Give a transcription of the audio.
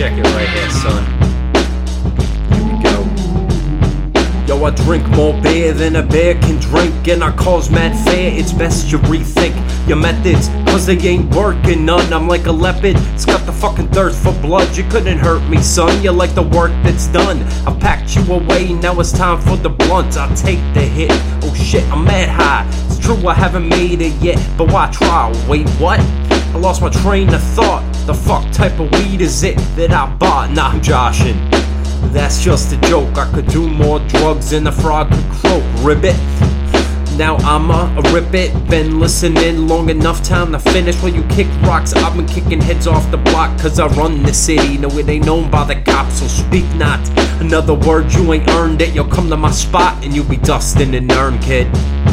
Check it right here, son. Here we go. Yo, I drink more beer than a bear can drink, and I cause mad fair. It's best you rethink your methods, cause they ain't working none. I'm like a leopard, it's got the fucking thirst for blood. You couldn't hurt me, son, you like the work that's done. I packed you away, now it's time for the blunt. I take the hit, oh shit, I'm mad high. It's true, I haven't made it yet, but why try? Wait, what? I lost my train of thought. The fuck type of weed is it that I bought? Nah, I'm joshing. That's just a joke. I could do more drugs than a frog could croak. Ribbit. Now I'ma rip it. Been listening long enough, time to finish. While you kick rocks, I've been kicking heads off the block, cause I run the city. No, it ain't known by the cops, so speak not another word. You ain't earned it. You'll come to my spot and you'll be dust in an urn, kid.